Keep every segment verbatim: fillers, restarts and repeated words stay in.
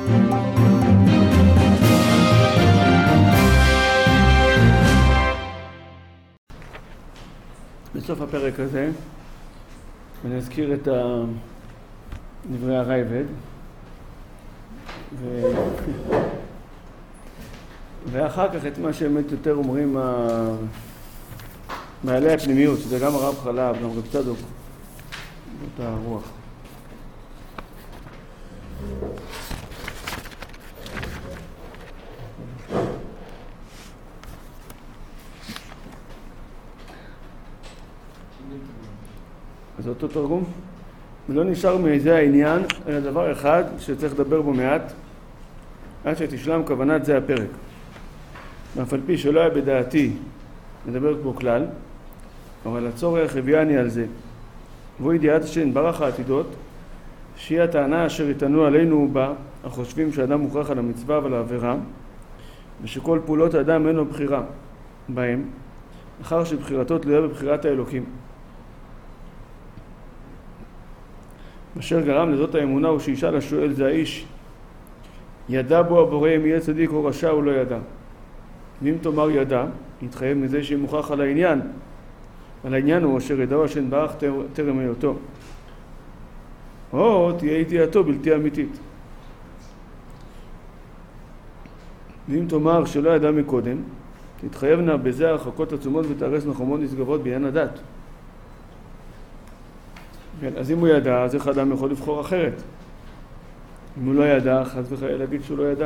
בסוף הפרק הזה אני אזכיר את דברי הרייבד ו... ואחר כך את מה שבאמת יותר אומרים מעלי הפנימיות, שזה גם הרב חלב, גם רב צדוק, זאת הרוח. אז אותו תרגום, ולא נשאר מאיזה העניין, אלא דבר אחד שצריך לדבר בו מעט, עד שתשלם כוונת זה הפרק. ואף על פי שלא היה בדעתי לדבר בו כלל, אבל הצורך הביאני על זה. והוא ידיעת שנברך העתידות, שהיא הטענה אשר יתנו עלינו בה, החושבים שאדם מוכרח על המצווה ועל העבירה, ושכל פעולות האדם אין לו בחירה בהם, אחר שבחירתו תלויה בבחירת האלוקים. אשר גרם לזאת האמונה הוא שישאל השואל זה האיש ידע בו הבורא אם יהיה צדיק או רשע הוא לא ידע. ואם תאמר ידע, יתחייב מזה שמוכח על העניין. על העניין הוא אשר ידעו השם ברך טרם היותו. או תהיה ידיעתו בלתי אמיתית. ואם תאמר שלא ידע מקודם, תתחייבנה בזה הרחקות עצומות ותארס נחומות נשגבות בעניין הדת. כן, אז אם הוא ידע, אז איך אדם יכול לבחור אחרת? אם הוא לא ידע, חס וחלילה להגיד שהוא לא ידע.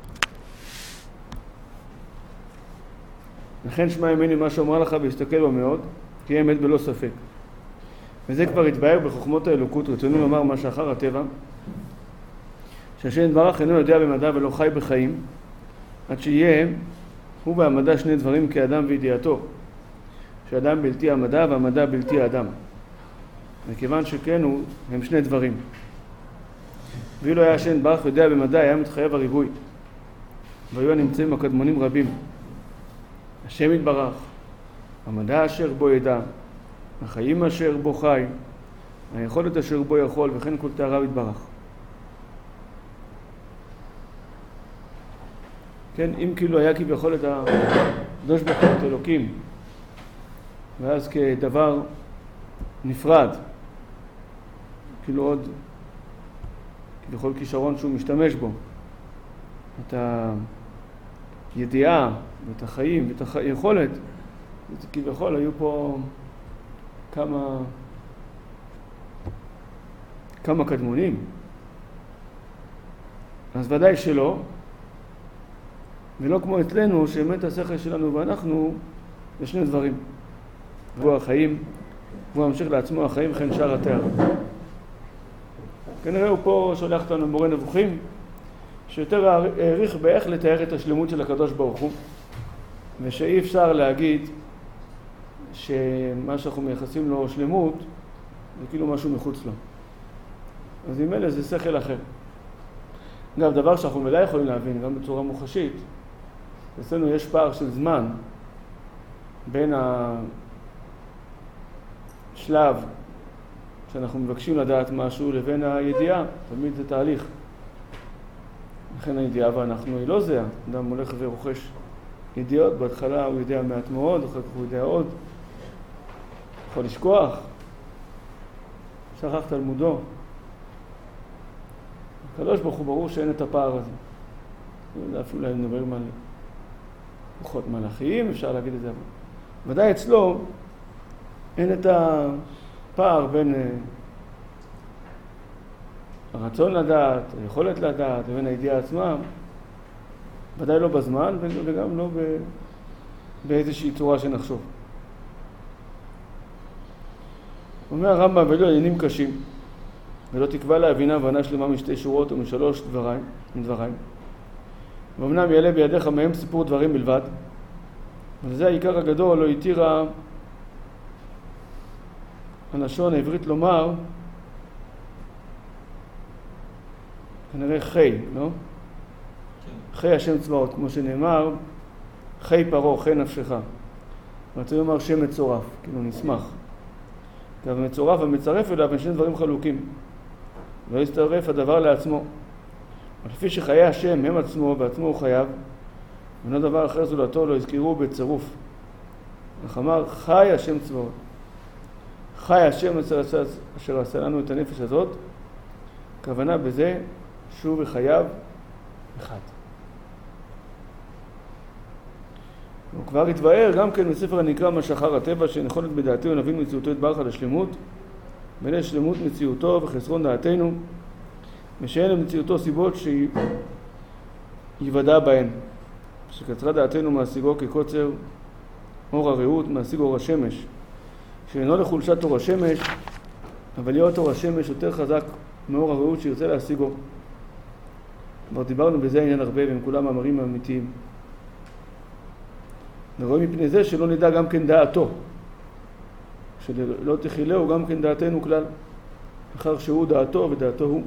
לכן שמע ימיני מה שאומר לך והסתכל בו מאוד, כי אמת בלא ספק. וזה כבר התבהר בחוכמות האלוקות, רצונו לומר מה שאחר הטבע, שהשם יתברך אינו יודע במדע ולא חי בחיים, עד שיהיה הוא והמדע שני דברים כאדם וידיעתו, שאדם בלתי המדע והמדע בלתי האדם. וכיוון שכן הוא, הם שני דברים. ואילו היה השם יתברך יודע במדע, היה מתחייב הריבוי. והיו הנמצאים הקדמונים רבים. השם יתברך, המדע אשר בו ידע, החיים אשר בו חי, היכולת אשר בו יכול, וכן כל תאריו יתברך. כן, אם כאילו היה כביכול את הקדוש ברוך הוא את אלוקים, ואז כדבר נפרד, כאילו עוד כביכול כישרון שהוא משתמש בו, את הידיעה ואת החיים ואת היכולת, כביכול היו פה כמה כמה קדמונים, אז ודאי שלא, ולא כמו אצלנו שאמת השכל שלנו ואנחנו זה שני דברים, והוא החיים והוא ממשיך לעצמו החיים וכן שאר התאר. כנראה הוא פה שולח אותנו מורה נבוכים שיותר העריך באיך לתאר את השלמות של הקדוש ברוך הוא, ושאי אפשר להגיד שמה שאנחנו מייחסים לו שלמות זה כאילו משהו מחוץ לו. אז עם אלה זה שכל אחר. אגב, דבר שאנחנו מלא יכולים להבין גם בצורה מוחשית, אצלנו יש פער של זמן בין השלב שאנחנו מבקשים לדעת משהו לבין הידיעה, תמיד זה תהליך. לכן הידיעה ואנחנו היא לא זהה. אדם הולך ורוכש ידיעות, בהתחלה הוא יודע מעט מאוד, אחר כך הוא יודע עוד. יכול לשכוח, שכח תלמודו. הקדוש ברוך הוא ברור שאין את הפער הזה. אפילו נדבר על כוחות מלאכיים, אפשר להגיד את זה. ודאי אצלו אין את הפער בין הרצון לדעת, היכולת לדעת, לבין הידיעה עצמה, ודאי לא בזמן וגם לא באיזושהי צורה שנחשוב. אומר הרמב"ם, ולא עניינים קשים, ולא תקבע להבינה הבנה שלמה משתי שורות או משלוש דבריים, מדבריים. ואמנם יעלה בידיך מהם סיפור דברים בלבד, וזה העיקר הגדול, לא התירה הלשון העברית לומר, כנראה חי, לא? חי השם צבאות, כמו שנאמר, חי פרו, חי נפשך. ורצוי לומר שם מצורף, כאילו נשמח. אבל מצורף ומצרף אליו הם שני דברים חלוקים. לא יסתרף הדבר לעצמו. לפי שחיי השם הם עצמו ועצמו הוא חייב, ואינו דבר אחר זולתו לא הזכירו בצירוף. איך אמר חי השם צבאות. חי השם אשר עשה לנו את הנפש הזאת, כוונה בזה שהוא וחייו אחד. הוא כבר התבאר גם כן בספר הנקרא מה שאחר הטבע, שנכונת בדעתנו נבין מציאותו יתברך על השלמות, בין שלמות מציאותו וחסרון דעתנו, ושאין למציאותו סיבות שיוודע בהן, שקצרה דעתנו מהשיגו כקוצר אור הרעות, מהשיג אור השמש, שאינו לחולשת אור השמש, אבל להיות אור השמש יותר חזק מאור הרעות שירצה להשיגו. כבר דיברנו בזה עניין הרבה, והם כולם מאמרים אמיתיים. ורואים מפני זה שלא נדע גם כן דעתו, שלא תחילהו גם כן דעתנו כלל, אחר שהוא דעתו ודעתו הוא.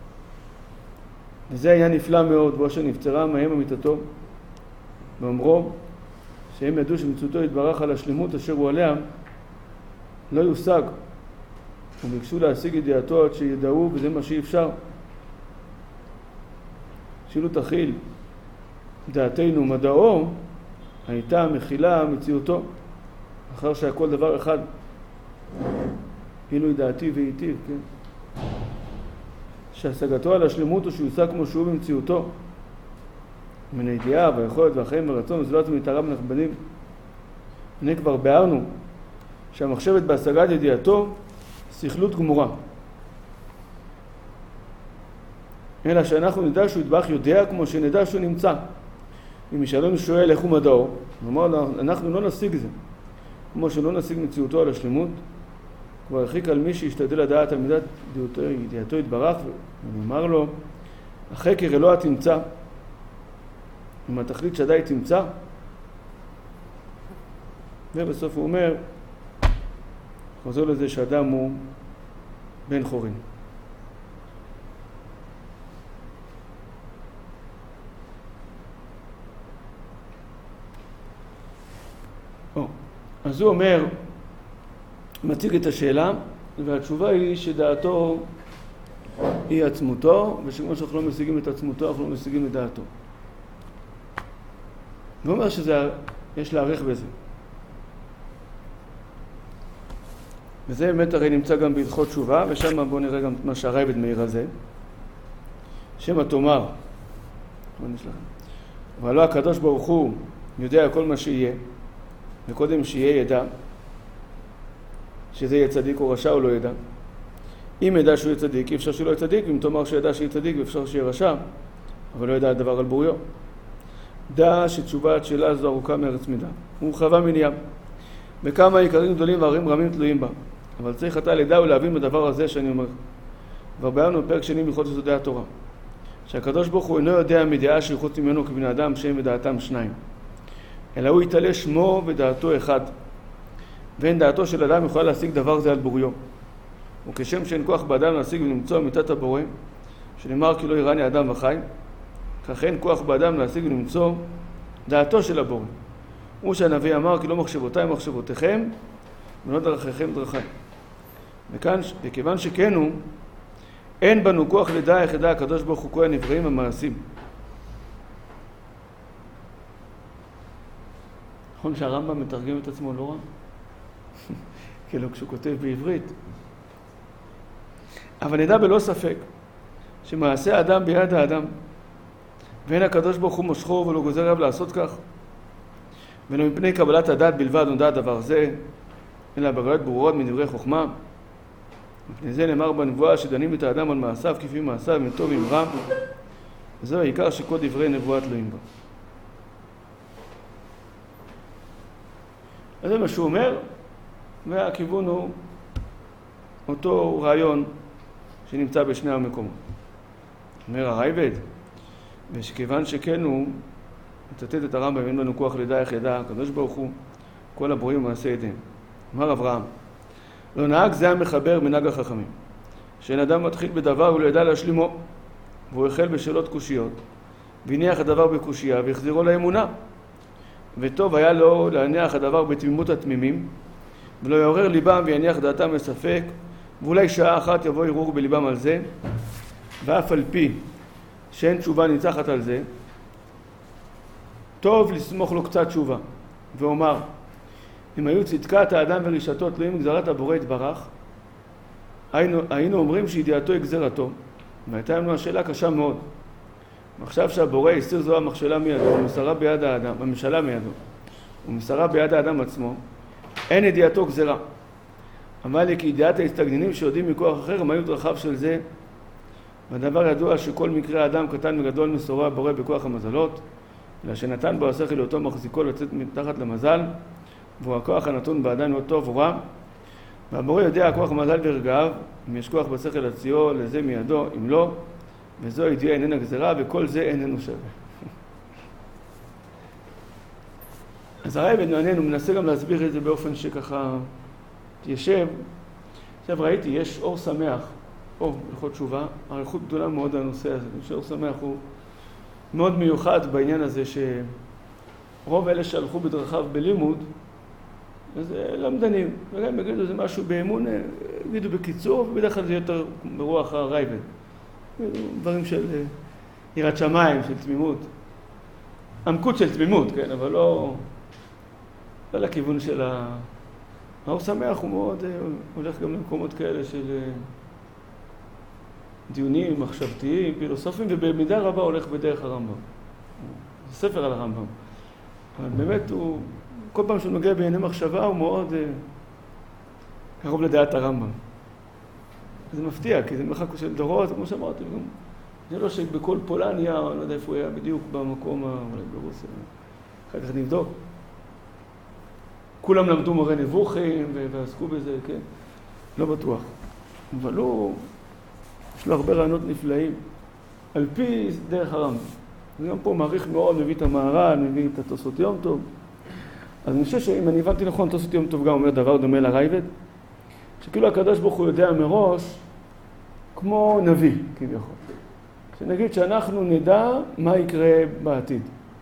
וזה היה נפלא מאוד, בו שנפצרה מהם אמיתתו, ואומרו שהם ידעו שמציאותו יתברך על השלמות אשר הוא עליה לא יושג, וביקשו להשיג ידיעתו עד שידעו, וזה מה שאי אפשר. שאילו תכיל דעתנו מדעו, הייתה מכילה מציאותו, אחר שהכל דבר אחד, אילו דעתי והיטיב, כן? שהשגתו על השלמות הוא שיושג כמו שהוא במציאותו, מן הידיעה והיכולת והחיים והרצון וזולת ומתערב ונכבדים. הנה כבר ביארנו שהמחשבת בהשגת ידיעתו שכלות גמורה. אלא שאנחנו נדע שהוא יתברך יודע כמו שנדע שהוא נמצא. אם ישאלנו שואל איך הוא מדעו, נאמר אנחנו לא נשיג זה. כמו שלא נשיג מציאותו על השלמות, כבר הרחיק על מי שישתדל לדעת על מידת ידיעתו יתברך, ונאמר לו, החקר אלוה תמצא, אם התכלית שדי תמצא, ובסוף הוא אומר, חוזר לזה שאדם הוא בן חורין. אז הוא אומר, מציג את השאלה, והתשובה היא שדעתו היא עצמותו, ושכמו שאנחנו לא משיגים את עצמותו, אנחנו לא משיגים את דעתו. הוא אומר שיש להערך בזה. וזה באמת הרי נמצא גם בהלכות תשובה, ושם בואו נראה גם מה שהרייבד מאיר על זה. שם התאמר, אבל לא הקדוש ברוך הוא יודע כל מה שיהיה, וקודם שיהיה ידע, שזה יהיה צדיק או רשע או לא ידע. אם ידע שהוא יהיה צדיק, אי אפשר שלא יהיה צדיק, ואם תאמר שידע שיהיה צדיק, ואפשר שיהיה רשע, אבל לא ידע הדבר על בוריו. דע שתשובת שאלה זו ארוכה מארץ מידה, הוא חווה מניין, וכמה עיקרים גדולים והרים רמים תלויים בה. אבל צריך אתה לדע ולהבין בדבר הזה שאני אומר. כבר ביארנו בפרק שני בהלכות יסודי התורה, שהקדוש ברוך הוא אינו יודע מדעה שהיא חוץ ממנו כבני אדם שהם ודעתם שניים, אלא הוא יתעלה שמו ודעתו אחד, ואין דעתו של אדם יכולה להשיג דבר זה על בוריו. וכשם שאין כוח באדם להשיג ולמצוא אמיתת הבורא, שנאמר כי לא יראני אדם וחי, כך אין כוח באדם להשיג ולמצוא דעתו של הבורא. הוא שהנביא אמר כי לא מחשבותיי מחשבותיכם ולא דרכיכם דרכי. וכאן, וכיוון שכן הוא, אין בנו כוח לדע איך ידע הקדוש ברוך הוא כל הנבראים המעשים. נכון שהרמב"ם מתרגם את עצמו לא רע? כאילו כשהוא כותב בעברית. אבל נדע בלא ספק שמעשה האדם ביד האדם, ואין הקדוש ברוך הוא מושכו ולא גוזר עליו לעשות כך, ולא מפני קבלת הדעת בלבד נודע דבר זה, אלא בראיות ברורות מדברי חוכמה. מפני זה נאמר בנבואה שדנים את האדם על מעשיו כפי מעשיו, אם טוב אם רע, וזהו העיקר שכל דברי נבואה תלויים בה. אז זה מה שהוא אומר, והכיוון הוא אותו רעיון שנמצא בשני המקומות. אומר הרייבד, ושכיוון שכן הוא מצטט את הרמב"ם, אין לנו כוח לדע איך ידע הקדוש ברוך הוא כל הברואים ומעשה ידיהם. אמר אברהם, לא נהג זה המחבר מנהג החכמים, שאין אדם מתחיל בדבר ולא ידע להשלימו, והוא החל בשאלות קושיות, והניח הדבר בקושייה והחזירו לאמונה. וטוב היה לו להניח הדבר בתמימות התמימים, ולא יעורר ליבם ויניח דעתם בספק, ואולי שעה אחת יבוא ערעור בליבם על זה, ואף על פי שאין תשובה ניצחת על זה, טוב לסמוך לו קצת תשובה, ואומר, אם היו צדקת האדם ורישתו תלויים גזרת הבורא יתברך, היינו, היינו אומרים שידיעתו היא גזרתו, והייתה לנו השאלה קשה מאוד. עכשיו שהבורא הסיר זו המכשלה מידו, ומסרה ביד האדם, הממשלה מידו, ומסרה ביד האדם עצמו, אין ידיעתו גזרה. אמר לי כי ידיעת ההסתגננים שיודעים מכוח אחר, הם היו דרכיו של זה, והדבר ידוע שכל מקרה האדם קטן וגדול מסורה הבורא בכוח המזלות, אלא שנתן בו השכל לאותו מחזיקו לצאת מתחת למזל, והוא הכוח הנתון באדם לא טוב או רע, והבורא יודע הכוח המזל ורגעיו, אם יש כוח בשכל הציור לזה מידו, אם לא, וזו הידיעה איננה גזרה, וכל זה איננו שווה. אז הרב מעניין, הוא מנסה גם להסביר את זה באופן שככה תיישב. עכשיו ראיתי, יש אור שמח, או הלכות תשובה, אריכות גדולה מאוד על הנושא הזה, שאור שמח הוא מאוד מיוחד בעניין הזה, שרוב אלה שהלכו בדרכיו בלימוד, אז למדנים, וגם יגידו זה משהו באמון, יגידו בקיצור, ובדרך כלל זה יותר ברוח הרייבד. דברים של יראת שמיים, של תמימות. עמקות של תמימות, כן, אבל לא, לא לכיוון של ה... האור שמח הוא מאוד, הולך גם למקומות כאלה של דיונים מחשבתיים, פילוסופיים, ובמידה רבה הולך בדרך הרמב"ם. זה ספר על הרמב"ם. אבל באמת הוא, כל פעם שהוא נוגע בענייני מחשבה, הוא מאוד קרוב לדעת הרמב"ם. זה מפתיע, כי זה מרחק של דורות, כמו שאמרתי, גם זה לא שבכל פולניה, אני לא יודע איפה הוא היה בדיוק במקום, אולי ברוסיה, אחר כך נבדוק. כולם למדו מורה נבוכים ועסקו בזה, כן? לא בטוח. אבל הוא, יש לו הרבה רעיונות נפלאים, על פי דרך הרמב"ם. גם פה מעריך מאוד, מביא את המהר"ל, מביא את התוספות יום טוב. אז אני חושב שאם אני הבנתי נכון, תוספות יום טוב גם אומר דבר דומה לרייבד, שכאילו הקדוש ברוך הוא יודע מראש, כמו נביא, כביכול. שנגיד שאנחנו נדע מה יקרה בעתיד.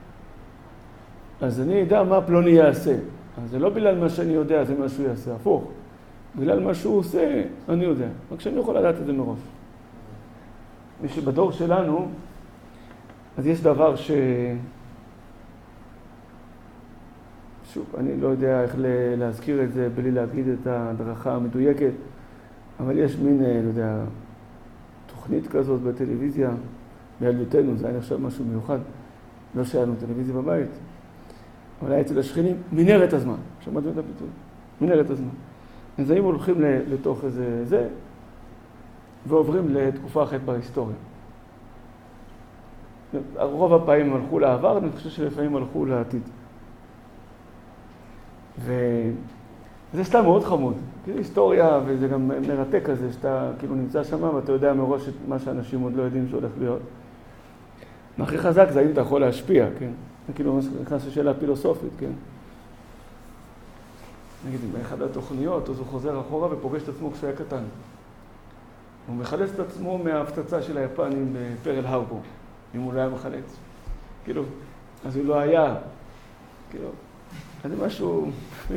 אז אני אדע מה פלוני יעשה. אז זה לא בגלל מה שאני יודע, זה מה שהוא יעשה, הפוך. בגלל מה שהוא עושה, אני יודע. רק שאני יכול לדעת את זה מראש. מי שבדור שלנו, אז יש דבר ש... שוב, אני לא יודע איך להזכיר את זה בלי להגיד את הדרכה המדויקת, אבל יש מין, לא יודע, תוכנית כזאת בטלוויזיה, בילדותנו, זה היה נחשב משהו מיוחד, לא שהיה לנו טלוויזיה בבית, אבל היה אצל השכנים, מנהרת הזמן, שמעתם את הביטוי? מנהרת הזמן. אז היינו הולכים לתוך איזה זה, ועוברים לתקופה אחרת בהיסטוריה. רוב הפעמים הלכו לעבר, אני חושב שלפעמים הלכו לעתיד. וזה סתם מאוד חמוד, כאילו היסטוריה, וזה גם מרתק כזה, שאתה כאילו נמצא שם ואתה יודע מראש את מה שאנשים עוד לא יודעים שהולך להיות. מה הכי חזק זה האם אתה יכול להשפיע, כן? זה כאילו נכנס לשאלה פילוסופית, כן? נגיד, באחד התוכניות, אז הוא חוזר אחורה ופוגש את עצמו כשהיה קטן. הוא מחלץ את עצמו מההפצצה של היפנים בפרל הרבור, אם הוא לא היה מחלץ. כאילו, אז הוא לא היה, כאילו, אז זה משהו...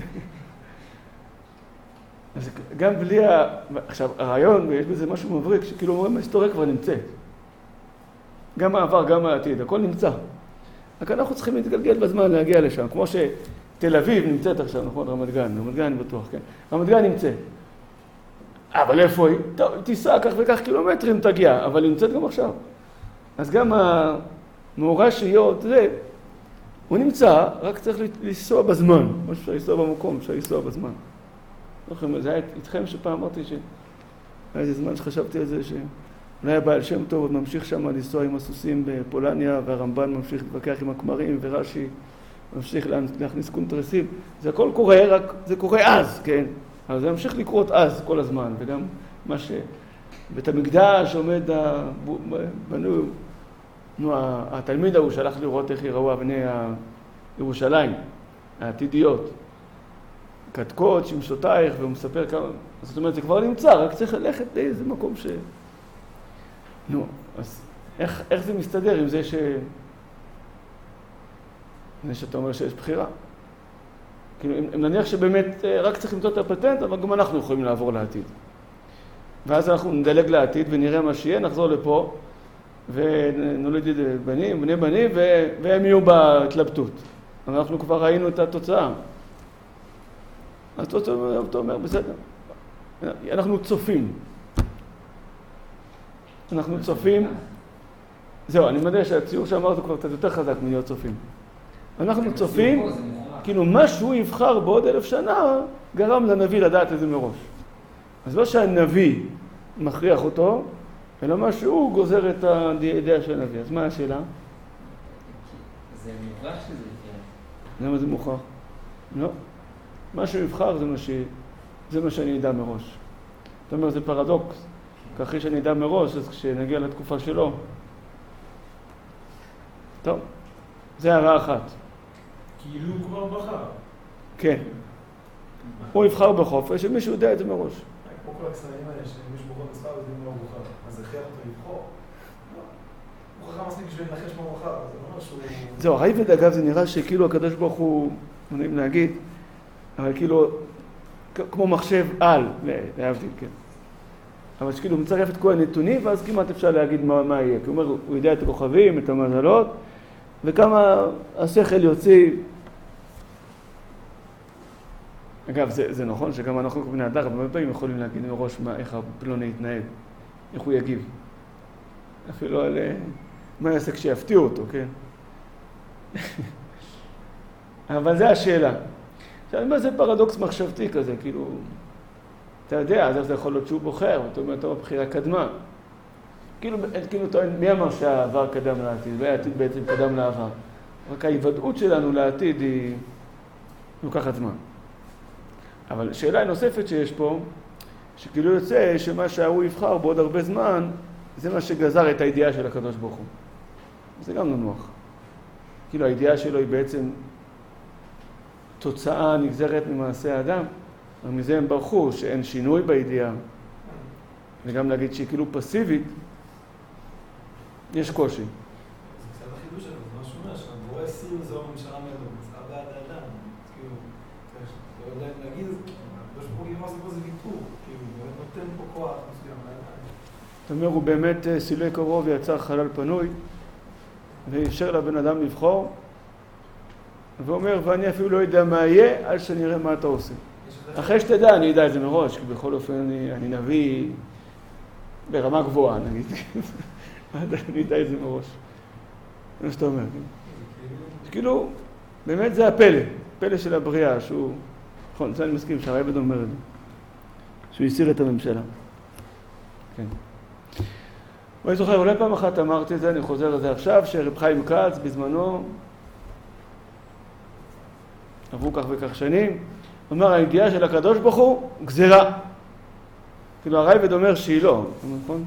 אז גם בלי ה... עכשיו, הרעיון, ויש בזה משהו מבריק, שכאילו אומרים, ההיסטוריה כבר נמצאת. גם העבר, גם העתיד, הכל נמצא. רק אנחנו צריכים להתגלגל בזמן להגיע לשם, כמו שתל אביב נמצאת עכשיו, נכון? רמת גן, רמת גן בטוח, כן. רמת גן נמצאת. אבל איפה היא? טוב, תיסע כך וכך קילומטרים תגיע, אבל היא נמצאת גם עכשיו. אז גם המאורע שיהיה, זה, הוא נמצא, רק צריך לנסוע בזמן. מה שאפשר לנסוע במקום, אפשר לנסוע בזמן. זה היה איתכם שפעם אמרתי שהיה איזה זמן שחשבתי על זה, שאולי הבעל שם טוב עוד ממשיך שם לנסוע עם הסוסים בפולניה, והרמב"ן ממשיך להתווכח עם הכמרים, ורש"י ממשיך להכניס קונטרסים. זה הכל קורה, רק זה קורה אז, כן? אבל זה ממשיך לקרות אז כל הזמן, וגם מה ש... בית המקדש עומד בנו, נו, התלמיד ההוא שהלך לראות איך יראו אבני ירושלים, העתידיות. קדקות, שמשותייך, והוא מספר כמה... זאת אומרת, זה כבר נמצא, רק צריך ללכת לאיזה מקום ש... נו, אז איך, איך זה מסתדר עם זה ש... זה שאתה אומר שיש בחירה. כאילו, אם נניח שבאמת רק צריך למצוא את הפטנט, אבל גם אנחנו יכולים לעבור לעתיד. ואז אנחנו נדלג לעתיד ונראה מה שיהיה, נחזור לפה, ונולד בנים, בני בנים, והם יהיו בהתלבטות. אנחנו כבר ראינו את התוצאה. אז אתה אומר, בסדר. אנחנו צופים. אנחנו צופים. זהו, אני מדע שהציור שאמרת הוא כבר קצת יותר חזק מלהיות צופים. אנחנו צופים, כאילו מה שהוא יבחר בעוד אלף שנה, גרם לנביא לדעת את זה מראש. אז לא שהנביא מכריח אותו, אלא מה שהוא גוזר את הידיעה של הנביא. אז מה השאלה? זה מוכרח שזה יקרה. למה זה מוכרח? לא. מה שהוא יבחר זה מה, ש... זה מה שאני אדע מראש. זאת אומרת, זה פרדוקס. ככה שאני אדע מראש, אז כשנגיע לתקופה שלו. טוב, זה הערה אחת. כאילו הוא כבר בחר. כן. הוא יבחר בחופש, שמישהו יודע את זה מראש. כמו כל הקסמים האלה, שמישהו בוחר מסחר וזה לא בוחר. אז זה הכריח אותו לבחור? הוא חכם מספיק בשביל לנחש מה הוא בחר, זה לא משהו... זהו, הרייבד אגב זה נראה שכאילו הקדוש ברוך הוא, מונעים להגיד, אבל כאילו, כמו מחשב על, להבדיל, כן. אבל שכאילו הוא מצרף את כל הנתונים, ואז כמעט אפשר להגיד מה, מה יהיה. כי הוא אומר, הוא יודע את הכוכבים, את המזלות, וכמה השכל יוציא. אגב, זה, זה נכון שגם אנחנו כבני אדם, הרבה פעמים יכולים להגיד מראש מה, איך הפלוני יתנהג, איך הוא יגיב. אפילו על מה יעשה כשיפתיעו אותו, כן? אבל זה השאלה. עכשיו, מה זה פרדוקס מחשבתי כזה, כאילו, אתה יודע, אז זה יכול להיות שהוא בוחר, ואתה אומר, טוב, הבחירה קדמה. כאילו, כאילו, מי אמר שהעבר קדם לעתיד? והעתיד בעצם קדם לעבר. רק ההיוודעות שלנו לעתיד היא לוקחת זמן. אבל שאלה נוספת שיש פה, שכאילו יוצא שמה שהוא יבחר בעוד הרבה זמן, זה מה שגזר את הידיעה של הקדוש ברוך הוא. זה גם ננוח. כאילו הידיעה שלו היא בעצם תוצאה נגזרת ממעשה האדם, ומזה הם ברחו שאין שינוי בידיעה. וגם להגיד שהיא כאילו פסיבית, יש קושי. זה קצת החידוש שלנו, זה משהו אומר, שהבורא סיר זו ממשלה מידו, מצאה בעד האדם. כאילו, להגיד, הקדוש ברוך הוא מה זה פה זה ויתור, כאילו, נותן פה כוח מסוים לאדם. זאת אומרת, הוא באמת סילק קרוב ויצר חלל פנוי, ואפשר לבן אדם לבחור, ואומר, ואני אפילו לא יודע מה יהיה, עד שאני אראה מה אתה עושה. אחרי שתדע, אני יודע את זה מראש, כי בכל אופן אני, אני נביא ברמה גבוהה, נגיד. אני יודע את זה מראש. זה מה שאתה אומר. כאילו, באמת זה הפלא, פלא של הבריאה, שהוא, נכון, זה אני מסכים, שהרייבד אומר את זה, שהוא הסיר את הממשלה. כן. ואני זוכר, אולי פעם אחת אמרתי את זה, אני חוזר לזה עכשיו, שרב חיים כץ בזמנו, עברו כך וכך שנים, אומר, הידיעה של הקדוש ברוך הוא גזירה. כאילו הרייבד אומר שהיא לא, נכון?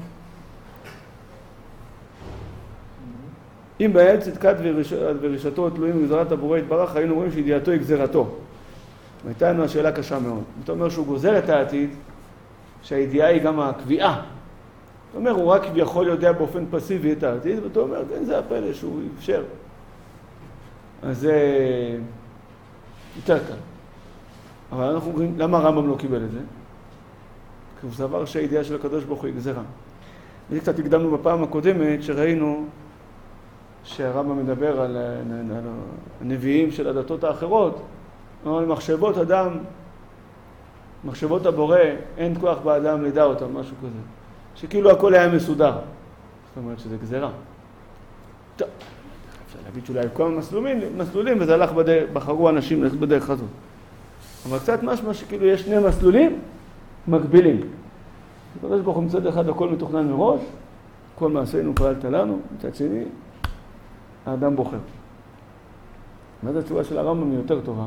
אם בהם צדקת ורשתו תלויים בגזרת הבורא יתברך, היינו רואים שידיעתו היא גזירתו. והייתה לנו השאלה קשה מאוד. אתה אומר שהוא גוזר את העתיד, שהידיעה היא גם הקביעה. אתה אומר, הוא רק יכול יודע באופן פסיבי את העתיד, ואתה אומר, כן, זה הפלא שהוא אפשר. אז זה יותר קל. אבל אנחנו אומרים, למה הרמב"ם לא קיבל את זה? כי הוא סבר שהידיעה של הקדוש ברוך הוא היא גזירה. וזה קצת הקדמנו בפעם הקודמת, שראינו שהרמב"ם מדבר על, על הנביאים של הדתות האחרות, על מחשבות אדם, מחשבות הבורא, אין כוח באדם לדע אותם, משהו כזה. שכאילו הכל היה מסודר. זאת אומרת שזה גזירה. טוב, אפשר להגיד שאולי כל מסלולים, מסלולים וזה הלך בדרך, בחרו אנשים ללכת בדרך הזאת. אבל קצת משמע שכאילו יש שני מסלולים מקבילים. הקדוש ברוך הוא מצד אחד הכל מתוכנן מראש, כל מעשינו פעלת לנו, מצד שני, האדם בוחר. ואז התשובה של הרמב"ם היא יותר טובה,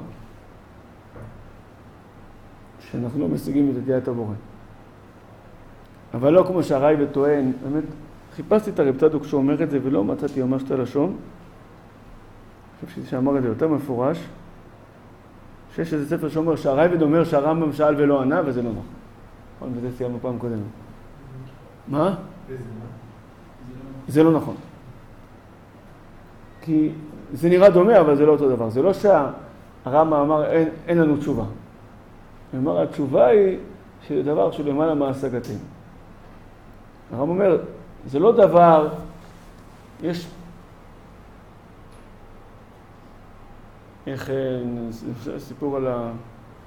שאנחנו לא משיגים את ידיעת הבורא. אבל לא כמו שהרייבד טוען, באמת, חיפשתי את הרב צדוק שאומר את זה ולא מצאתי ממש את הלשון. אני חושב שאמר את זה יותר מפורש. שיש איזה ספר שאומר שהרייבד אומר שהרמב"ם שאל ולא ענה, וזה לא נכון. נכון, וזה סיימנו פעם קודמת. מה? זה לא נכון. כי זה נראה דומה, אבל זה לא אותו דבר. זה לא שהרמב"ם אמר אין, אין לנו תשובה. הוא אמר, התשובה היא שזה דבר שלמעלה מהשגתנו. הרמב"ם אומר, זה לא דבר יש... איך... סיפור על ה...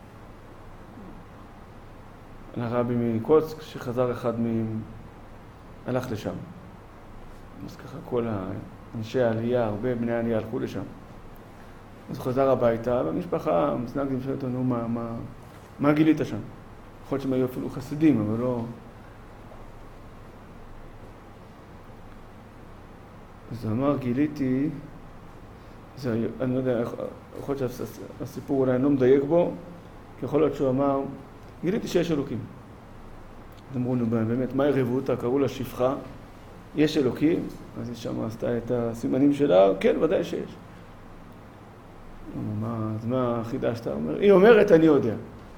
על הרבי מקוצק, שחזר אחד מ... הלך לשם. אז ככה כל האנשי העלייה, הרבה בני העלייה הלכו לשם. אז הוא חזר הביתה, והמשפחה מסנגדים שואלת אותנו, מה, מה, מה גילית שם? יכול להיות שהם היו אפילו חסידים, אבל לא... אז הוא אמר, גיליתי, זה, אני לא יודע, יכול להיות שהסיפור אולי אני לא מדייק בו, כי יכול להיות שהוא אמר, גיליתי שיש אלוקים. אז אמרו לנו, באמת, מה ערבו אותה? קראו לה שפחה, יש אלוקים, אז היא שמה עשתה את הסימנים שלה, כן, ודאי שיש. מה, אז מה חידשת? היא אומרת, אני יודע.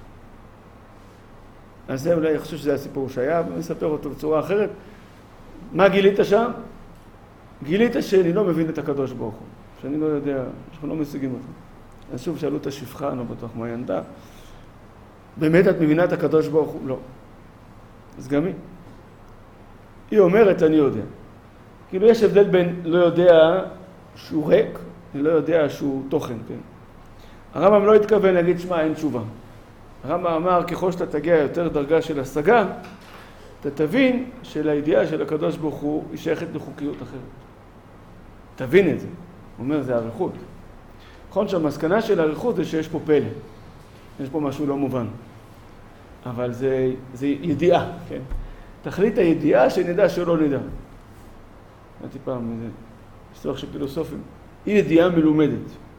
אז זה אולי, אני חושב שזה הסיפור שהיה, ומספר אותו בצורה אחרת. מה גילית שם? גילית שאני לא מבין את הקדוש ברוך הוא, שאני לא יודע, שאנחנו לא משיגים אותו. אז שוב שאלו את השפחה, אני לא בטוח מה היא ענתה. באמת את מבינה את הקדוש ברוך הוא? לא. אז גם היא. היא אומרת, אני יודע. כאילו יש הבדל בין לא יודע שהוא ריק, אני לא יודע שהוא תוכן, כן. הרמב"ם לא התכוון להגיד, שמה, אין תשובה. הרמב"ם אמר, ככל שאתה תגיע יותר דרגה של השגה, אתה תבין שלידיעה של הקדוש ברוך הוא היא שייכת לחוקיות אחרת. תבין את זה. הוא אומר, זה עריכות. נכון שהמסקנה של העריכות זה שיש פה פלא. יש פה משהו לא מובן. אבל זה, זה ידיעה, כן. תכלית הידיעה שנדע שלא נדע. הייתי פעם, זה סוג של פילוסופים. היא ידיעה מלומדת.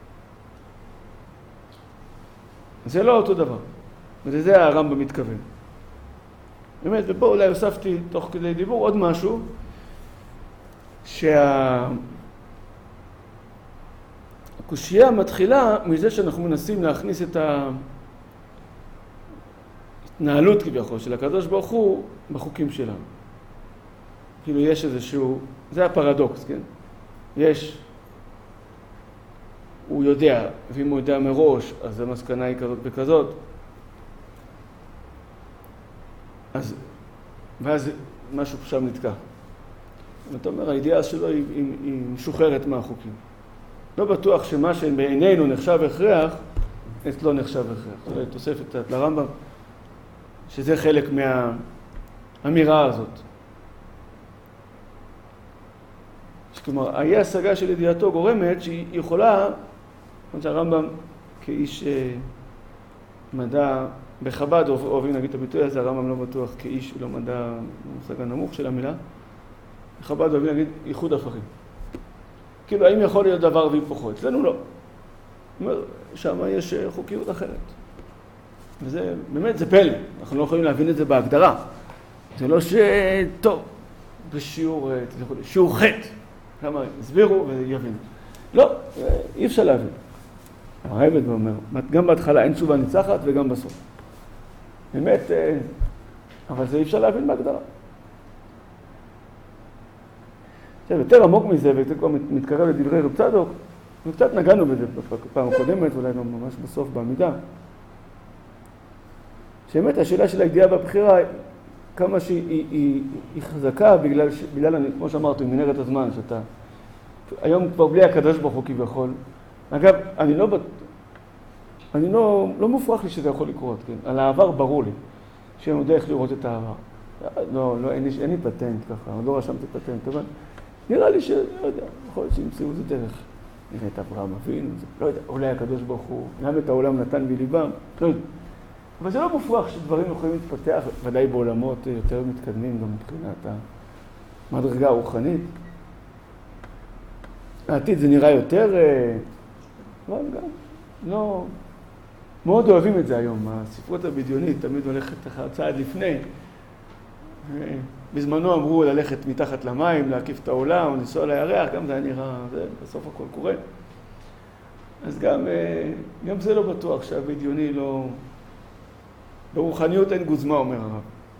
זה לא אותו דבר. וזה הרמב"ם מתכוון. באמת, ופה אולי הוספתי תוך כדי דיבור עוד משהו, שהקושייה מתחילה מזה שאנחנו מנסים להכניס את ההתנהלות כביכול של הקדוש ברוך הוא בחוקים שלנו. כאילו יש איזשהו, זה הפרדוקס, כן? יש, הוא יודע, ואם הוא יודע מראש, אז המסקנה היא כזאת וכזאת. אז, ואז משהו שם נתקע. זאת אומרת, הידיעה שלו היא, היא, היא משוחררת מהחוקים. לא בטוח שמה שבעינינו נחשב הכרח, אצלו נחשב הכרח. זאת אומרת, תוספת לרמב"ם, שזה חלק מהאמירה הזאת. כלומר, האי השגה של ידיעתו גורמת שהיא יכולה, כמו שהרמב"ם כאיש מדע, בחב"ד אוהבים להגיד את הביטוי הזה, הרמב"ם לא בטוח כאיש לא מדע, מושג הנמוך של המילה, בחב"ד אוהבים להגיד ייחוד הפכים. כאילו, האם יכול להיות דבר והיפוכו? אצלנו לא. שם יש חוקיות אחרת. וזה, באמת, זה פלא. אנחנו לא יכולים להבין את זה בהגדרה. זה לא ש... טוב, בשיעור, שיעור חטא. כמה הסבירו ויבינו. לא, אי אפשר להבין. הרייבד אומר, גם בהתחלה אין תשובה ניצחת וגם בסוף. באמת, אבל זה אי אפשר להבין בהגדרה. עכשיו, יותר עמוק מזה, וזה כבר מתקרב לדברי רב צדוק, וקצת נגענו בזה בפעם הקודמת, אולי לא ממש בסוף בעמידה. שבאמת השאלה של הידיעה והבחירה, כמה שהיא היא, היא, היא חזקה בגלל, בגלל, כמו שאמרתי, מנהרת הזמן, שאתה... היום כבר בלי הקדוש ברוך הוא כביכול. אגב, אני לא... אני לא, לא מופרך לי שזה יכול לקרות, כן? על העבר ברור לי, שאני יודע איך לראות את העבר. לא, לא, אין לי, אין לי פטנט ככה, לא רשמתי פטנט, אבל נראה לי ש... לא יודע, יכול להיות שימצאו את זה דרך. נראה את אברהם אבינו, לא יודע, אולי הקדוש ברוך הוא, גם את העולם נתן בליבם, לא יודע. אבל זה לא מופרך שדברים יכולים להתפתח, ודאי בעולמות יותר מתקדמים, גם מבחינת המדרגה הרוחנית. העתיד זה נראה יותר... אבל גם, לא... מאוד אוהבים את זה היום. הספרות הבדיונית תמיד הולכת צעד לפני. בזמנו אמרו ללכת מתחת למים, להקיף את העולם, לנסוע לירח, גם זה היה נראה, זה, בסוף הכל קורה. אז גם, גם זה לא בטוח שהבדיוני לא... ברוחניות אין גוזמה, אומר הרב.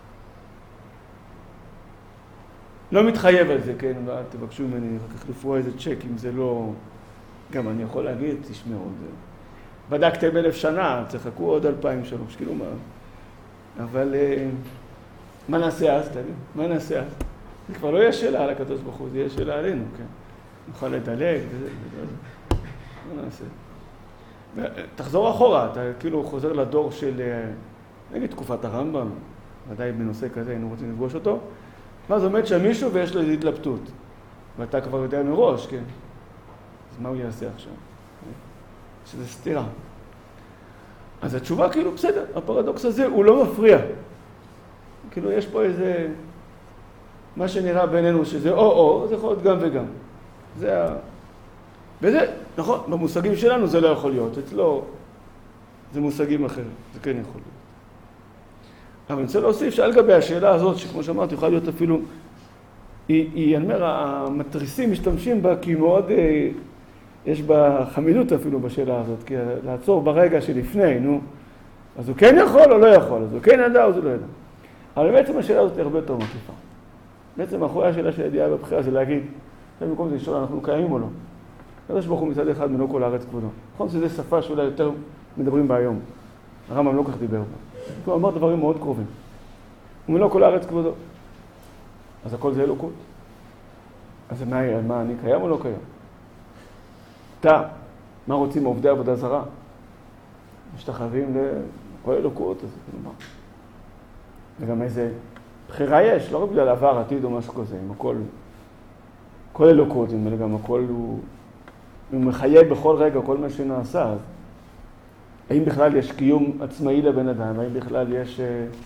לא מתחייב על זה, כן? תבקשו ממני רק כך לפרוע איזה צ'ק, אם זה לא... גם אני יכול להגיד, תשמעו, זה... בדקתם אלף שנה, תחכו עוד אלפיים שלוש, כאילו מה... אבל... מה נעשה אז, תגיד? מה נעשה אז? זה כבר לא יהיה שאלה על הקדוש ברוך הוא, זה יהיה שאלה עלינו, כן? נוכל לדלג, וזה, וזה, מה נעשה? תחזור אחורה, אתה כאילו חוזר לדור של, נגיד תקופת הרמב"ם, ודאי בנושא כזה היינו רוצים לפגוש אותו, ואז עומד שם מישהו ויש לו איזו התלבטות, ואתה כבר יודע מראש, כן? אז מה הוא יעשה עכשיו? שזה סתירה. אז התשובה כאילו, בסדר, הפרדוקס הזה הוא לא מפריע. כאילו יש פה איזה, מה שנראה בינינו שזה או-או, זה יכול להיות גם וגם. זה ה... וזה, נכון, במושגים שלנו זה לא יכול להיות, אצלו זה מושגים אחרים, זה כן יכול להיות. אבל אני רוצה להוסיף שעל גבי השאלה הזאת, שכמו שאמרתי, יכולה להיות אפילו, היא, היא, אני אומר, המתריסים משתמשים בה כי מאוד, אה, יש בה חמידות אפילו בשאלה הזאת, כי לעצור ברגע שלפני, נו, אז הוא כן יכול או לא יכול, אז הוא כן ידע או זה לא ידע. אבל בעצם השאלה הזאת היא הרבה יותר מקיפה. בעצם אחרי השאלה של הידיעה בבחירה זה להגיד, במקום זה לשאול, אנחנו קיימים או לא? הקדוש ברוך הוא מצד אחד מלוא כל הארץ כבודו. נכון שזו שפה שאולי יותר מדברים בה היום. הרמב"ם לא כך דיבר בה. הוא אמר דברים מאוד קרובים. הוא מלוא כל הארץ כבודו. אז הכל זה אלוקות. אז מה, מה, אני קיים או לא קיים? אתה, מה רוצים עובדי עבודה זרה? משתחווים לכל אלוקות, אז כאילו מה? וגם איזה בחירה יש, לא רק בגלל עבר, עתיד או משהו כזה, עם הכל, כל אלוקות, אלא גם הכל הוא, הוא מחייב בכל רגע כל מה שנעשה, אז האם בכלל יש קיום עצמאי לבן אדם, האם בכלל יש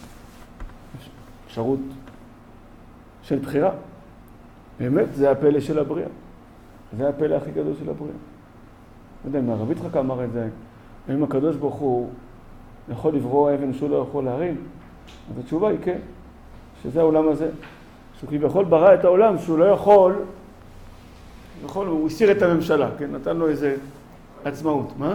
אפשרות של בחירה? באמת, זה הפלא של הבריאה. זה הפלא הכי גדול של הבריאה. לא יודע, מהרב יצחק אמר את זה, האם הקדוש ברוך הוא יכול לברוא אבן שהוא לא יכול להרים? אז התשובה היא כן, שזה העולם הזה. שהוא כביכול ברא את העולם שהוא לא יכול, יכול, הוא הסיר את הממשלה, כן? נתן לו איזה עצמאות. מה?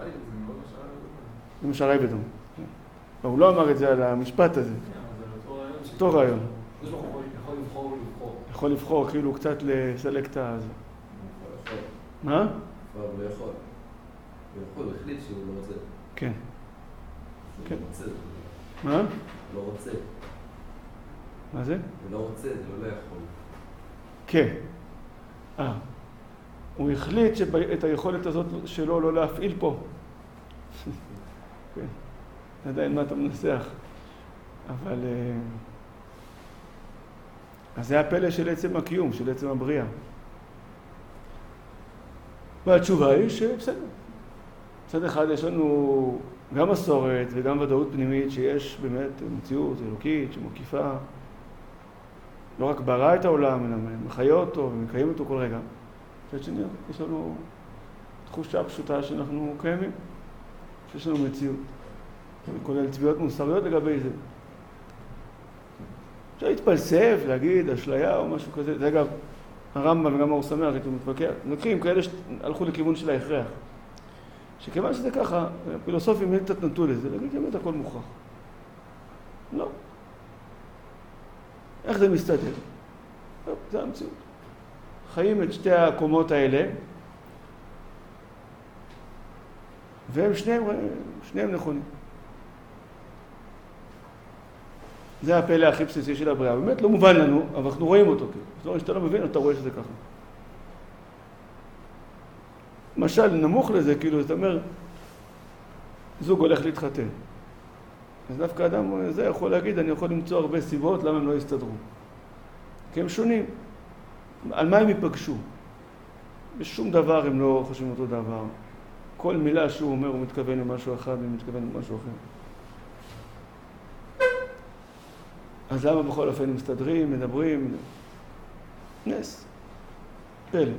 זה משערי בדום. הוא לא אמר את זה על המשפט הזה. אותו רעיון. יכול לבחור ולבחור. יכול לבחור, כאילו קצת לסלק את הזה. מה? אבל הוא לא יכול. הוא יכול, הוא החליט שהוא לא רוצה. כן. הוא לא רוצה. מה? הוא לא רוצה. מה זה? הוא לא רוצה, זה לא יכול. כן. אה. הוא החליט שאת היכולת הזאת שלו לא להפעיל פה. כן. עדיין מה אתה מנסח. אבל... אז זה הפלא של עצם הקיום, של עצם הבריאה. והתשובה היא שבסדר. מצד אחד יש לנו גם מסורת וגם ודאות פנימית שיש באמת מציאות אלוקית שמקיפה. לא רק ברא את העולם, אלא מחיה אותו ומקיים אותו כל רגע. מצד שני, יש לנו תחושה פשוטה שאנחנו קיימים, שיש לנו מציאות. כולל צביעות מוסריות לגבי זה. אפשר להתפלסף, להגיד, אשליה או משהו כזה. זה אגב, הרמב"ם וגם האור שמח, הייתו מתווכח. נקרים כאלה שהלכו לכיוון של ההכרח. שכיוון שזה ככה, הפילוסופים הם קצת נטו לזה, להגיד, באמת הכל מוכרח. לא. איך זה מסתדר? לא, זה המציאות. חיים את שתי הקומות האלה, והם שניהם, שניהם נכונים. זה הפלא הכי בסיסי של הבריאה. באמת לא מובן לנו, אבל אנחנו רואים אותו. זאת אומרת, שאתה לא מבין, אתה רואה שזה ככה. למשל, נמוך לזה, כאילו, זאת אומרת, זוג הולך להתחתן. אז דווקא אדם זה יכול להגיד, אני יכול למצוא הרבה סיבות למה הם לא יסתדרו. כי הם שונים. על מה הם ייפגשו? בשום דבר הם לא חושבים אותו דבר. כל מילה שהוא אומר הוא מתכוון למשהו אחד והם מתכוון למשהו אחר. אז למה בכל אופן הם מסתדרים, מדברים? נס. פלא.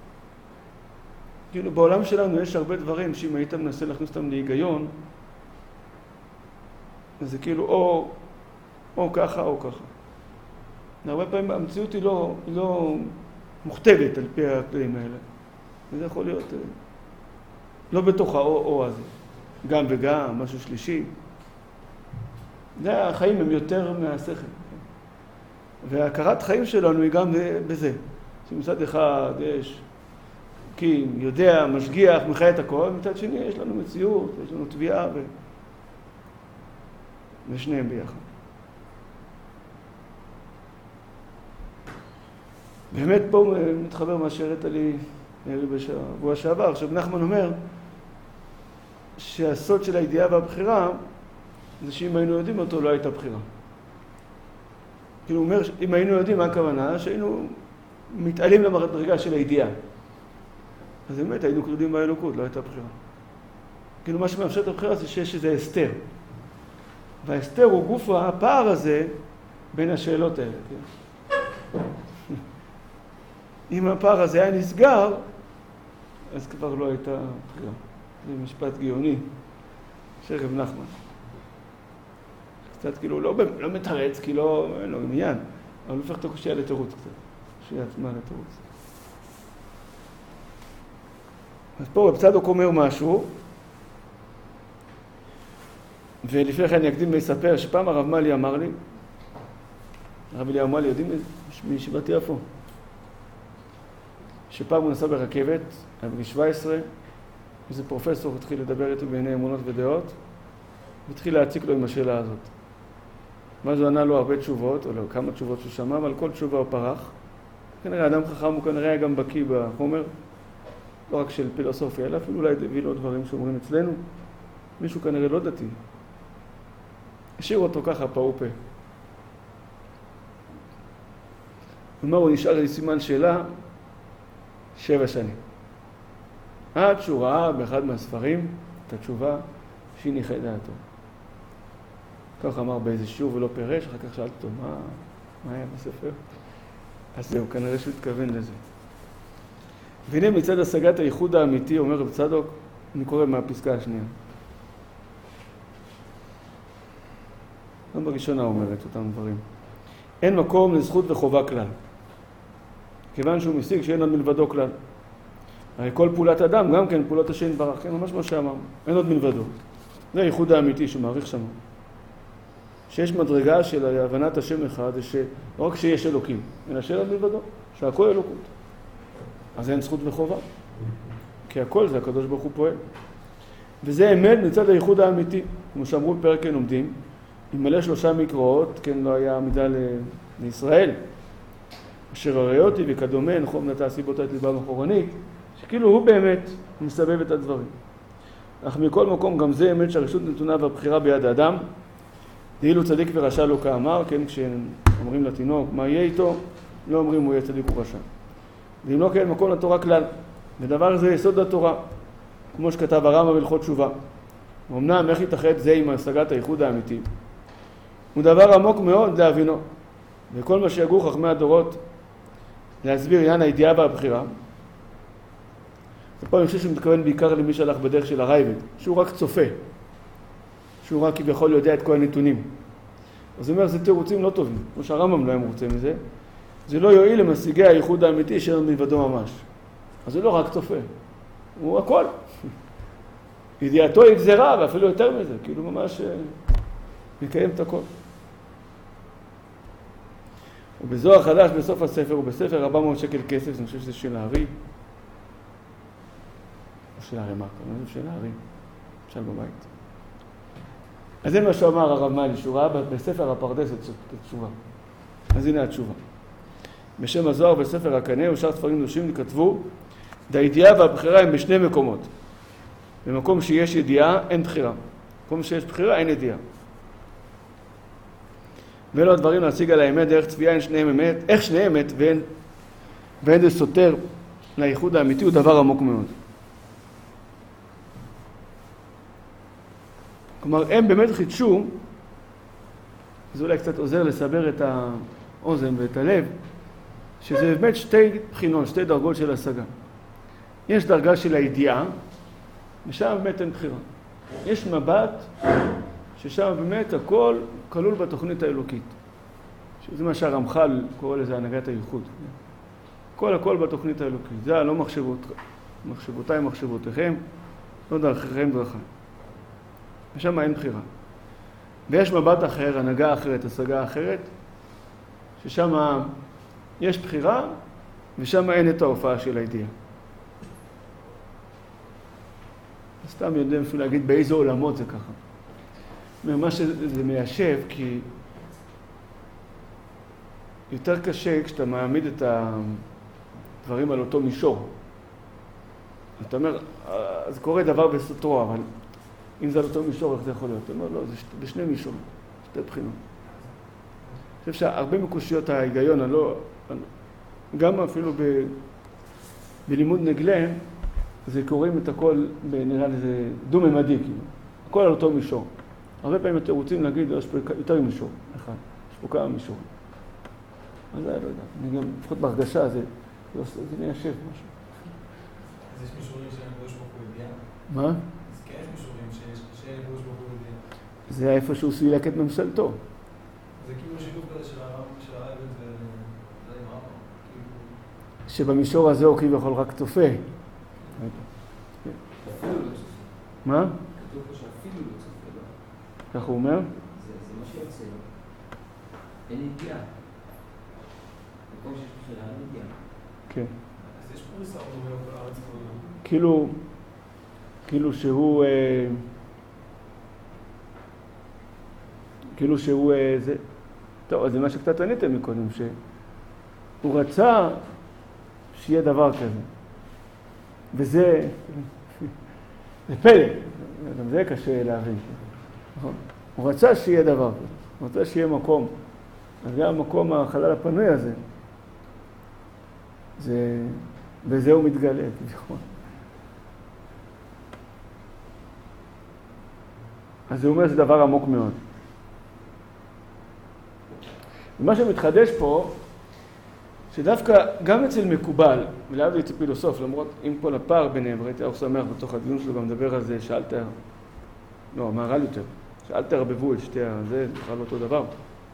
כאילו בעולם שלנו יש הרבה דברים שאם היית מנסה להכניס אותם להיגיון, אז זה כאילו או, או ככה או ככה. הרבה פעמים המציאות היא לא, היא לא מוכתבת על פי הכללים האלה. וזה יכול להיות לא בתוך האו-או הזה. גם וגם, משהו שלישי. זה החיים הם יותר מהשכל. וההכרת חיים שלנו היא גם בזה. שמצד אחד יש קים, יודע, משגיח, מחיה את הכל, ומצד שני יש לנו מציאות, יש לנו תביעה ו... ושניהם ביחד. באמת פה מתחבר מה שהראית לי בשבוע שעבר. עכשיו נחמן אומר שהסוד של הידיעה והבחירה זה שאם היינו יודעים אותו לא הייתה בחירה. כאילו הוא אומר, אם היינו יודעים מה הכוונה, שהיינו מתעלים למדרגה של הידיעה. אז באמת היינו יודעים באלוקות, לא הייתה בחירה. כאילו מה שמאפשר את הבחירה זה שיש איזה הסתר. וההסתר הוא גוף הפער הזה בין השאלות האלה. כן? אם הפער הזה היה נסגר, אז כבר לא הייתה בחירה. זה משפט גאוני של רב נחמן. קצת כאילו לא, לא מתרץ, כי לא, אין לו עניין, אבל הוא הופך את הקושיה לתירוץ קצת. קושיה עצמה לתירוץ. אז פה רב צדוק אומר משהו, ולפני כן אני אקדים לספר שפעם הרב מלי אמר לי, הרב אליהו מלי, יודעים מישיבת יפו, שפעם הוא נסע ברכבת, היה בגיל שבע עשרה, איזה פרופסור התחיל לדבר איתו בעיני אמונות ודעות, והתחיל להציק לו עם השאלה הזאת. ואז הוא ענה לו הרבה תשובות, או לא, כמה תשובות שהוא שמע, אבל כל תשובה הוא פרח. כנראה אדם חכם הוא כנראה גם בקיא בחומר, לא רק של פילוסופיה, אלא אפילו אולי הביא לו דברים שאומרים אצלנו. מישהו כנראה לא דתי. השאיר אותו ככה פעו פה. ומה הוא נשאר לי סימן שאלה? שבע שנים. עד שהוא ראה באחד מהספרים את התשובה שהניחה את דעתו. כך אמר באיזה שיעור ולא פירש, אחר כך שאלתי אותו, מה, מה היה בספר? אז זהו, כנראה שהוא התכוון לזה. והנה מצד השגת הייחוד האמיתי, אומר רב צדוק, אני קורא מהפסקה השנייה. גם בראשונה אומרת אותם דברים. אין מקום לזכות וחובה כלל. כיוון שהוא משיג שאין עוד מלבדו כלל. הרי כל פעולת אדם, גם כן פעולות השם יתברך, כן, ממש מה שאמרנו, אין עוד מלבדו. זה הייחוד האמיתי שמעריך שם. שיש מדרגה של הבנת השם אחד, זה שלא רק שיש אלוקים, אלא שאין עוד מלבדו, שהכל אלוקות. אז אין זכות וחובה, כי הכל זה הקדוש ברוך הוא פועל. וזה אמת מצד הייחוד האמיתי, כמו שאמרו בפרק כן עומדים, אם מלא שלושה מקראות, כן לא היה עמידה ל... לישראל, אשר הרי אותי וכדומה, נחום נטע סיבותה את ליבם אחורנית, שכאילו הוא באמת מסבב את הדברים. אך מכל מקום גם זה אמת שהרשות נתונה והבחירה ביד האדם, דהילו צדיק ורשע לא כאמר, כן, כשאומרים לתינוק מה יהיה איתו, לא אומרים הוא יהיה צדיק ורשע. ואם לא כן, מקום לתורה כלל. ודבר זה יסוד התורה, כמו שכתב הרמב"ם בהלכות תשובה. ואומנם איך יתאחד זה עם השגת הייחוד האמיתי? הוא דבר עמוק מאוד להבינו. וכל מה שיגעו חכמי הדורות להסביר עניין הידיעה והבחירה. ופה אני חושב שהוא מתכוון בעיקר למי שהלך בדרך של הרייבד, שהוא רק צופה, שהוא רק כביכול יודע את כל הנתונים. אז הוא אומר, זה תירוצים לא טובים, כמו שהרמב"ם לא היה מרוצה מזה. זה לא יועיל למשיגי הייחוד האמיתי שאין מלבדו ממש. אז זה לא רק צופה, הוא הכל. ידיעתו היא גזרה, ואפילו יותר מזה, כאילו ממש מקיים את הכל. ובזוהר חדש בסוף הספר, ובספר ארבע מאות שקל כסף, אני חושב שזה של הארי, או של הרמ"ק, אני חושב של הארי, אפשר בבית. אז זה מה שאמר הרב מלי, שהוא ראה בספר הפרדס את התשובה. אז הנה התשובה. בשם הזוהר בספר הקנה ושאר ספרים קדושים כתבו, הידיעה והבחירה הם בשני מקומות. במקום שיש ידיעה אין בחירה. במקום שיש בחירה אין ידיעה. ואלו הדברים להשיג על האמת דרך צביעה אין שניהם אמת, איך שניהם אמת ואין, ואין זה סותר לייחוד האמיתי הוא דבר עמוק מאוד. כלומר, הם באמת חידשו, זה אולי קצת עוזר לסבר את האוזן ואת הלב, שזה באמת שתי בחינות, שתי דרגות של השגה. יש דרגה של הידיעה, ושם באמת אין בחירה. יש מבט, ששם באמת הכל כלול בתוכנית האלוקית. שזה מה שהרמח"ל קורא לזה הנהגת הייחוד. הכל הכל בתוכנית האלוקית. זה לא מחשבות, מחשבותיי מחשבותיכם, לא דרכיכם דרכיי. ושם אין בחירה. ויש מבט אחר, הנהגה אחרת, השגה אחרת, ששם יש בחירה, ושם אין את ההופעה של הידיעה. סתם יודעים אפילו להגיד באיזה עולמות זה ככה. מה שזה מיישב, כי יותר קשה כשאתה מעמיד את הדברים על אותו מישור. אתה אומר, זה קורה דבר בסתרו, אבל אם זה על אותו מישור, איך זה יכול להיות? אתה אומר, לא, זה בשני מישורים, שתי בחינות. אני חושב שהרבה מקושיות ההיגיון, הלא, גם אפילו ב, בלימוד נגלה, זה קוראים את הכל, נראה לזה דו-ממדי, כאילו. הכל על אותו מישור. הרבה פעמים אתם רוצים להגיד, יש פה יותר מישור, אחד. יש פה כמה מישורים. אז זה לא יודע. אני גם, לפחות בהרגשה, זה מיישב משהו. אז יש מישורים שהנבוש ברוך הוא ידיעה? מה? אז כן יש מישורים שיש קשה נבוש ברוך הוא ידיעה. זה איפה שהוא סילק את ממשלתו. זה כאילו שילוב כזה של הרב ו... זה עם הרב. שבמישור הזה הוא כביכול רק צופה. אפילו לא צופה. מה? כתוב פה שאפילו לא צופה לו. כך הוא אומר? זה מה שיוצא לו. אין ידיעה. במקום שיש בחירה, אין ידיעה. כן. אז יש פריסה עוד אומר כל הארץ כל יום. כאילו, כאילו שהוא, כאילו שהוא, זה, טוב, אז זה מה שקצת עניתם מקודם, שהוא רצה שיהיה דבר כזה. וזה, זה פלא, גם זה קשה להבין. נכון? הוא רצה שיהיה דבר כזה, הוא רצה שיהיה מקום. אז גם המקום, החלל הפנוי הזה, זה, בזה הוא מתגלה, נכון? אז זה אומר שזה דבר עמוק מאוד. ומה שמתחדש פה, שדווקא גם אצל מקובל, ולאו אצל פילוסוף, למרות אם פה לפער ביניהם, ראיתי אור שמח בתוך הדיון שלו גם מדבר על זה, שאלת, לא, המהר"ל יותר, שאל תערבבו את שתי הזה, זה בכלל לא אותו דבר.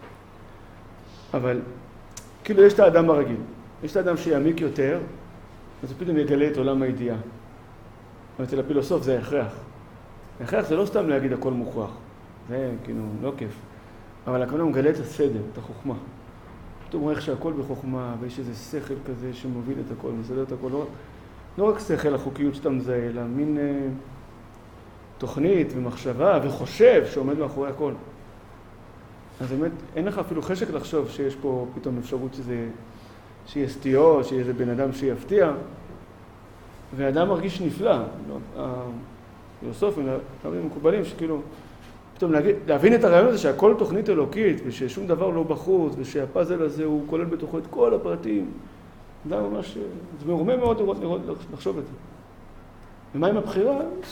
אבל כאילו יש את האדם הרגיל, יש את האדם שיעמיק יותר, אז הוא פתאום יגלה את עולם הידיעה. אבל אצל הפילוסוף זה הכרח. הכרח זה לא סתם להגיד הכל מוכרח, זה כאילו לא כיף. אבל הכוונה הוא מגלה את הסדר, את החוכמה. פתאום רואה איך שהכל בחוכמה, ויש איזה שכל כזה שמוביל את הכל, מסדר את הכל. לא, לא רק שכל החוקיות שאתה מזהה, אלא מין אה, תוכנית ומחשבה וחושב שעומד מאחורי הכל. אז באמת, אין לך אפילו חשק לחשוב שיש פה פתאום אפשרות שזה, שיהיה סטיות, שיהיה איזה בן אדם שיפתיע, והאדם מרגיש נפלא. לא, הפילוסופים, כמה מקובלים, שכאילו, פתאום להגיד, להבין את הרעיון הזה שהכל תוכנית אלוקית, וששום דבר לא בחוץ, ושהפאזל הזה הוא כולל בתוכו את כל הפרטים. זה ממש, זה מרומם מאוד לראות, לראות, לחשוב את זה. ומה עם הבחירה? ש...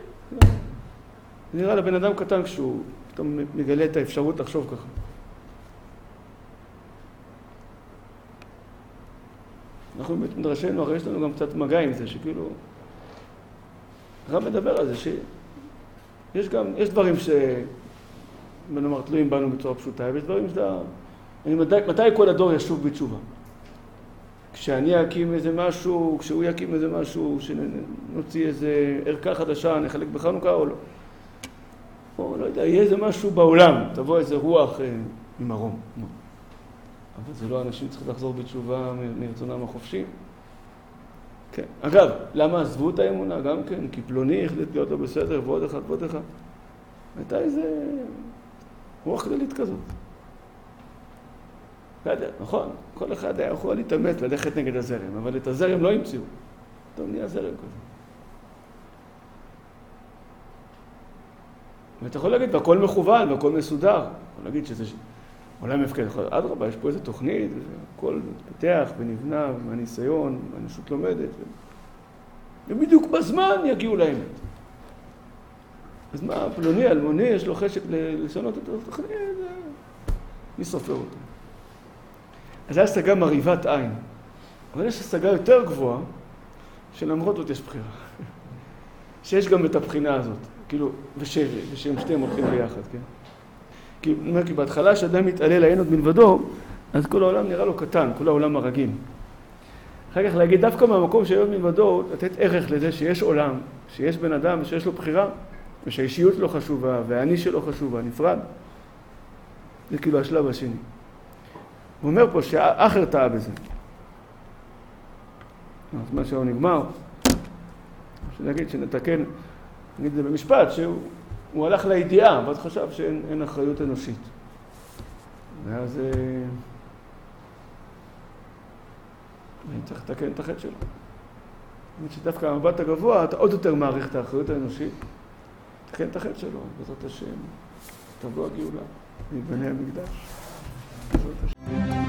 זה נראה לבן אדם קטן כשהוא פתאום מגלה את האפשרות לחשוב ככה. אנחנו מדרשנו, הרי יש לנו גם קצת מגע עם זה, שכאילו, הרב מדבר על זה, שיש גם, יש דברים ש... נאמר, תלויים בנו בצורה פשוטה, ויש דברים שאתה... אני מתי, מתי כל הדור ישוב בתשובה? כשאני אקים איזה משהו, כשהוא יקים איזה משהו, שנוציא איזה ערכה חדשה, נחלק בחנוכה או לא? או לא יודע, יהיה איזה משהו בעולם, תבוא איזה רוח אה, ממרום. אבל זה לא אנשים צריכים לחזור בתשובה מרצונם החופשי. כן. אגב, למה עזבו את האמונה? גם כן, כי פלוני החליט להיות לו בסדר, ועוד אחד, ועוד אחד. הייתה איזה רוח כללית כזאת. לא יודע, נכון, כל אחד היה יכול להתאמץ, ללכת נגד הזרם, אבל את הזרם לא המציאו. טוב, נהיה זרם כזה. ואתה יכול להגיד, והכל מכוון, והכל מסודר. יכול להגיד שזה עולם מפקד. אדרבה, יש פה איזו תוכנית, הכל מתפתח ונבנה, מהניסיון, האנושות לומדת. ובדיוק בזמן יגיעו לאמת. אז מה, פלוני, אלמוני, יש לו חשק לשנות את התוכנית, מי סופר אותו? אז זו השגה מרהיבת עין. אבל יש השגה יותר גבוהה, שלמרות זאת יש בחירה. שיש גם את הבחינה הזאת, כאילו, ושרי, ושהם שתיהם הולכים ביחד, כן? כי, כי בהתחלה שאדם מתעלה לעין עוד מלבדו, אז כל העולם נראה לו קטן, כל העולם הרגיל. אחר כך להגיד דווקא מהמקום שעוד מלבדו, לתת ערך לזה שיש עולם, שיש בן אדם שיש לו בחירה, ושהאישיות שלו חשובה, והאני שלו חשובה, נפרד. זה כאילו השלב השני. הוא אומר פה שאחר טעה בזה. אז מה שהוא נגמר, שנגיד, שנתקן, נגיד זה במשפט, שהוא הלך לידיעה, ואז חשב שאין אחריות אנושית. ואז אני צריך לתקן את החטא שלו. זאת אומרת שדווקא המבט הגבוה, אתה עוד יותר מעריך את האחריות האנושית, תקן את החטא שלו, בעזרת השם, תבוא הגאולה מבני המקדש. בעזרת השם.